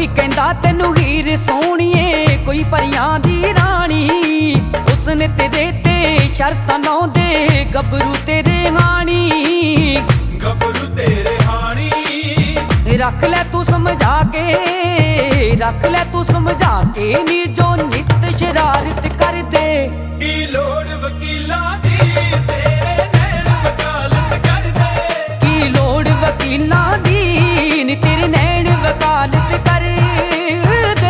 कोई कहंदा तैनू हीर सोहणीए, कोई परियां दी रानी। उसने तेरे ते शर्तां लाउंदे गबरू तेरे हानी, गबरू तेरे हानी। रख ले तू समझा के, रख ले तू समझा के नी जो नित शरारत कर दे। की लोड़ वकीलां दी तेरे नैन वकालत कर दे। की लोड़ वकीलां दी नी तेरे नैन वकालत कर दे।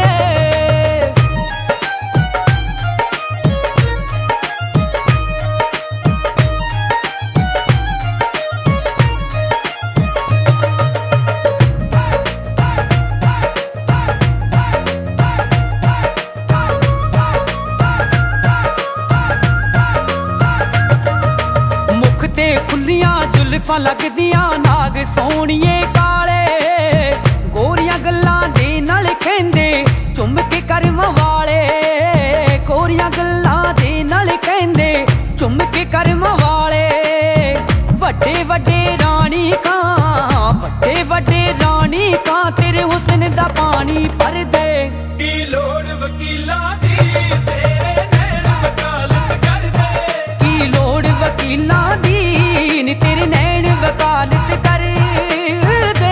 ते खुलियां जुल्फां लगदियां नाग सोहणीए काले, गोरियां गल्लां दे नाल कहंदे चुम के करमां वाले। गोरियां गल्लां दे नाल कहंदे चुम के करमां वाले। वड्डे वड्डे रानी कां, वड्डे वड्डे रानी कां तेरे हुस्न दा पानी भर दे। की लोड़ वकीलां दी तेरे नैन वकालत कर दे। की लोड़ वकीलां दी नी तेरे नैन वकालत कर दे।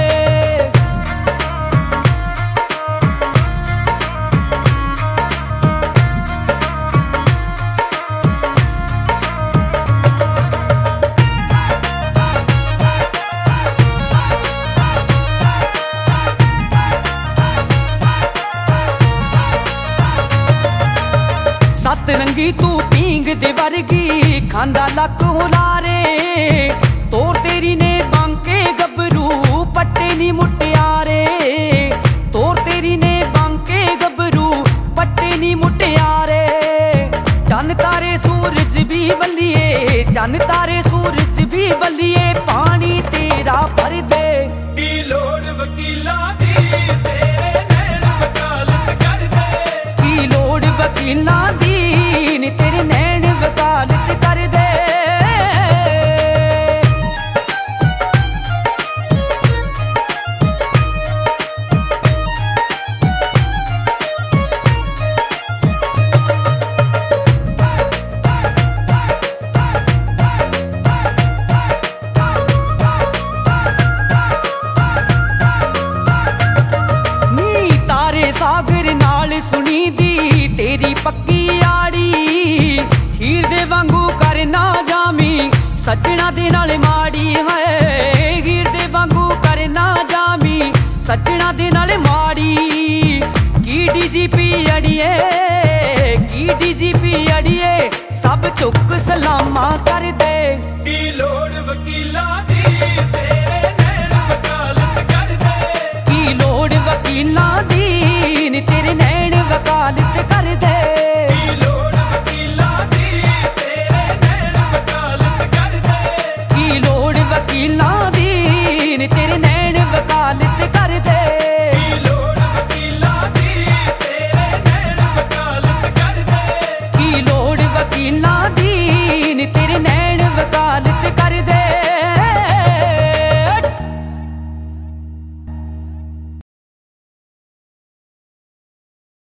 सत रंगी तू पींग दे वर्गी खांदा लक हुलारे। तोर तेरी ने बांके गबरू पट्टे नी मुटियारे। तोर तेरी ने बांके गबरू पट्टे नी मुटियारे। चन तारे सूरज भी बल्लिए, चन तारे सूरज भी बल्लिए पानी तेरा भर दे। की लोड़ वकीलां दी तेरे नैन वकालत कर दे। की लोड़ वकीलां दी नी तेरे नैन वकालत कर दे। नी तारे सागर नाल सुनी दी तेरी पक्की आड़ी। हीर दे वांगू कर ना जामी सजना दे नाल माड़ी है। हीर दे वांगू कर ना जामी सजना दे नाल माड़ी। की डीजीपी अड़िए, की डीजीपी अड़िए सब चुक सलामा कर दे। की लोड़ वकीलां दी